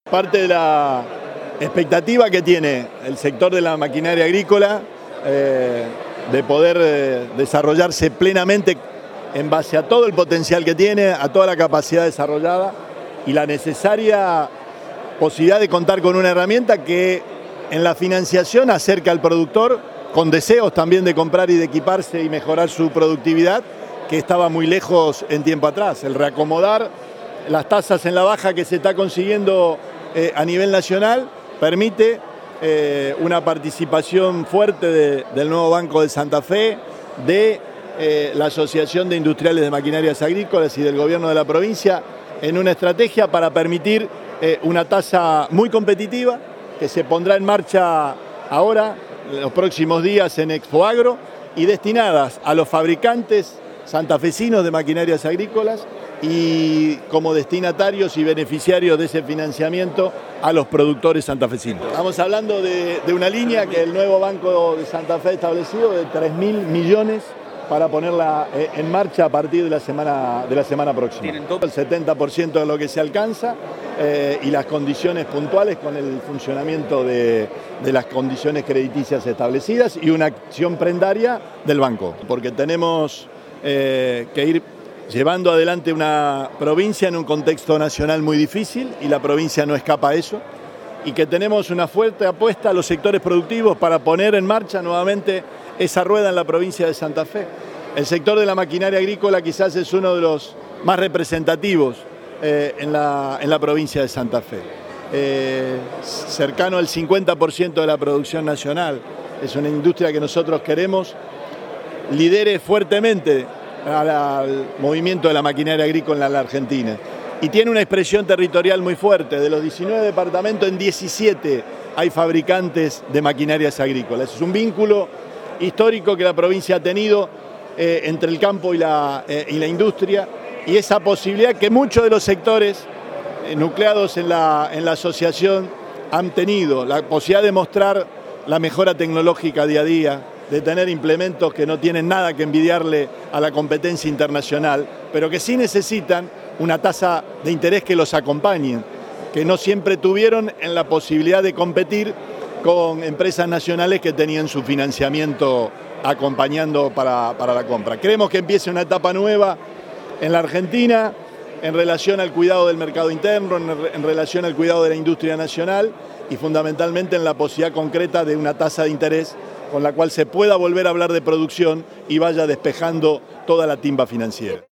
Parte de la expectativa que tiene el sector de la maquinaria agrícola de poder desarrollarse plenamente en base a todo el potencial que tiene, a toda la capacidad desarrollada y la necesaria posibilidad de contar con una herramienta que en la financiación acerca al productor con deseos también de comprar y de equiparse y mejorar su productividad, que estaba muy lejos en tiempo atrás. El reacomodar las tasas en la baja que se está consiguiendo a nivel nacional permite una participación fuerte del nuevo Banco de Santa Fe, de la Asociación de Industriales de Maquinarias Agrícolas y del Gobierno de la provincia en una estrategia para permitir una tasa muy competitiva que se pondrá en marcha ahora, en los próximos días en Expoagro, y destinadas a los fabricantes santafesinos de maquinarias agrícolas y como destinatarios y beneficiarios de ese financiamiento a los productores santafesinos. Estamos hablando de una línea que el nuevo Banco de Santa Fe ha establecido de 3.000 millones para ponerla en marcha a partir de la semana próxima. ¿Tienen todo? El 70% de lo que se alcanza y las condiciones puntuales con el funcionamiento de las condiciones crediticias establecidas y una acción prendaria del banco, porque tenemos que ir llevando adelante una provincia en un contexto nacional muy difícil y la provincia no escapa a eso, y que tenemos una fuerte apuesta a los sectores productivos para poner en marcha nuevamente esa rueda en la provincia de Santa Fe. El sector de la maquinaria agrícola quizás es uno de los más representativos en la provincia de Santa Fe. Cercano al 50% de la producción nacional. Es una industria que nosotros queremos lidere fuertemente al movimiento de la maquinaria agrícola en la Argentina. Y tiene una expresión territorial muy fuerte. De los 19 departamentos, en 17 hay fabricantes de maquinarias agrícolas. Es un vínculo histórico que la provincia ha tenido entre el campo y la industria, y esa posibilidad que muchos de los sectores nucleados en la asociación han tenido, la posibilidad de mostrar la mejora tecnológica día a día, de tener implementos que no tienen nada que envidiarle a la competencia internacional, pero que sí necesitan una tasa de interés que los acompañe, que no siempre tuvieron en la posibilidad de competir con empresas nacionales que tenían su financiamiento acompañando para la compra. Creemos que empiece una etapa nueva en la Argentina en relación al cuidado del mercado interno, en relación al cuidado de la industria nacional y fundamentalmente en la posibilidad concreta de una tasa de interés con la cual se pueda volver a hablar de producción y vaya despejando toda la timba financiera.